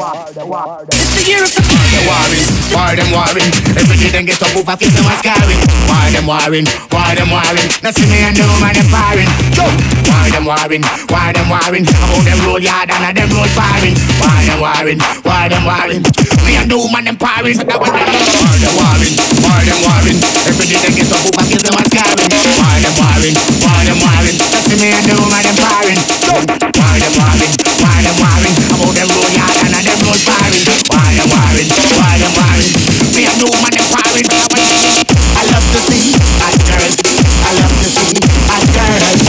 It's the year of the warring, warring. Every day them get up over face them a scarring. Why them warring? Now see me and no man them firing. Go! Why them warring? About them road yard and them road firing. Why them warring? Me and no man them firing. That was them warring. Every day them get up over face them a scarring. Why them warring? Now see me and no man them firing. Go! Why them warring? About them road yard and them road firing. Why them warring? Me and no man them firing. I love to see hot girls. I love to see hot girls.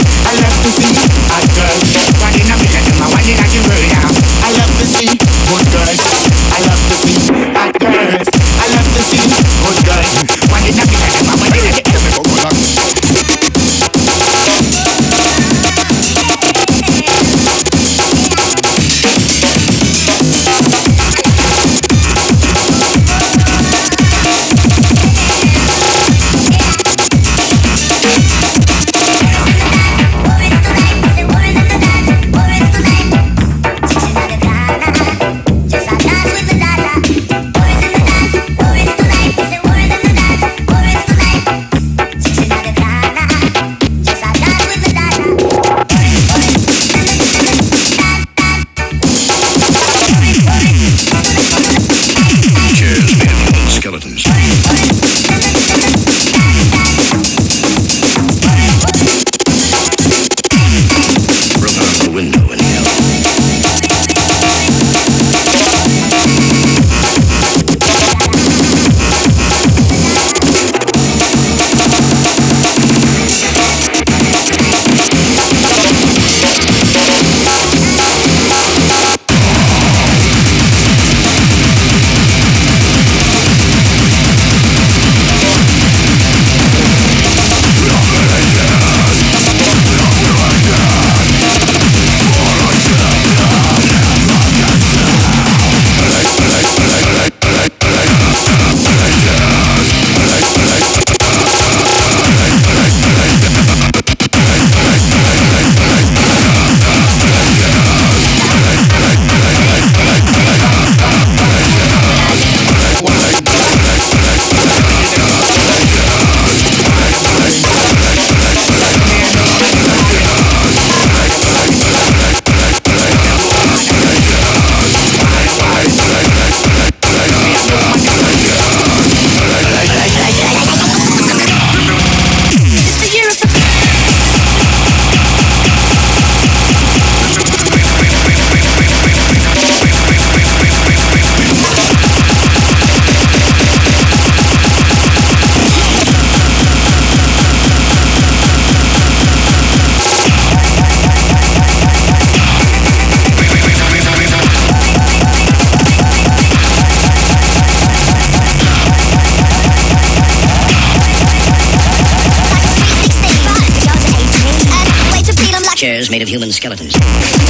One in a million, one in a million. I love to see good girls. I love to see hot girls. I love to see good girls. One in a million, one in a million. Made of human skeletons.